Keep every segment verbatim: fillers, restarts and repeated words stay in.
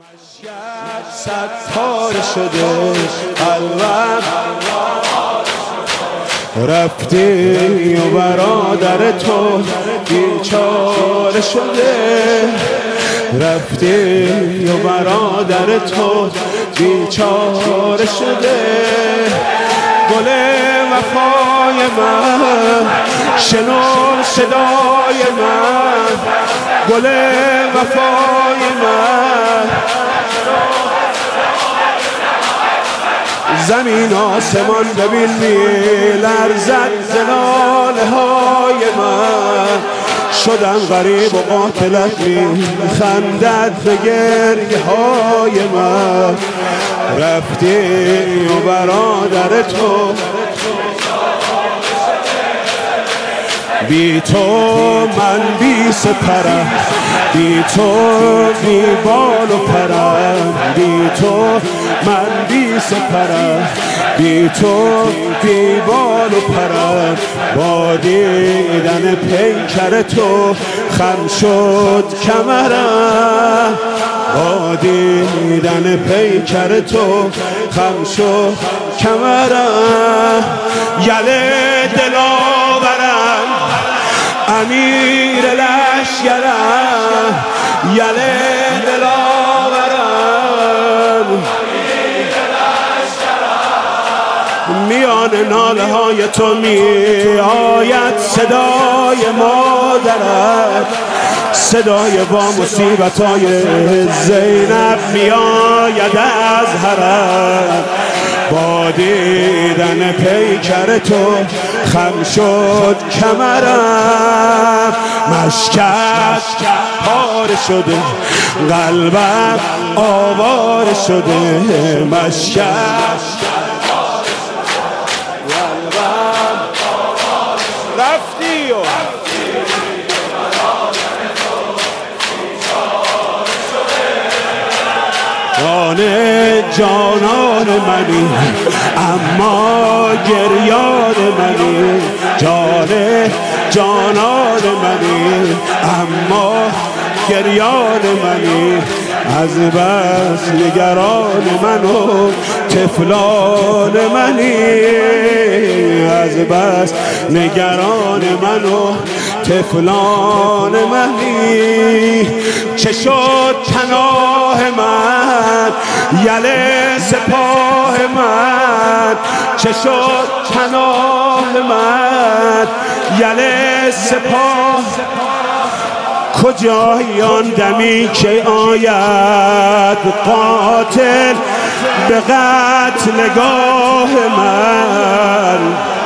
صد پاره شده قلبم، رفتی و برادر تو بیچاره شده، رفتی و برادر تو بیچاره شده. گل وفای من شنو صدای من، گل وفای من، زمین آسمان ببین میلرزد ز ناله های من. شدم غریب و قاتلت میخندد به گریه های من. رفتی و برادر تو بی تو من بی سپرم، بی تو بی بال و پرم، بی تو من بی سپرم، بی تو بی بال و پرم. با دیدن پیکر تو خم شد کمرم، با دیدن پیکر تو خم شد کمرم. یله دلاورم امیر لشکرم، یله دلاورم میان ناله های تو می آید صدای مادرت، صدای با مصیبت های زینب می آید از حرم. با دیدن پیکر تو خم شد کمرم، مشکت پاره شده قلبم آواره شده، مشکت قلبم رفتی و جان جانان منی اما گریان منی، جان جانان منی اما گریان منی. از بس نگران من و طفلان منی، از بس نگران من و طفلان منی. چه شد پناه من یله سپاه من، چه شد پناه من یله سپاه. کجایی آن دمی که آید قاتل به قتلگاه من،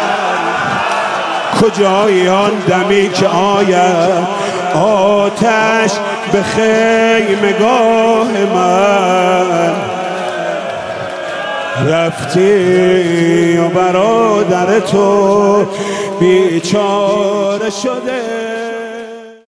کجایی آن دمی که آید آتش به خیمگاه من. رفتی و برادر تو بیچاره شده.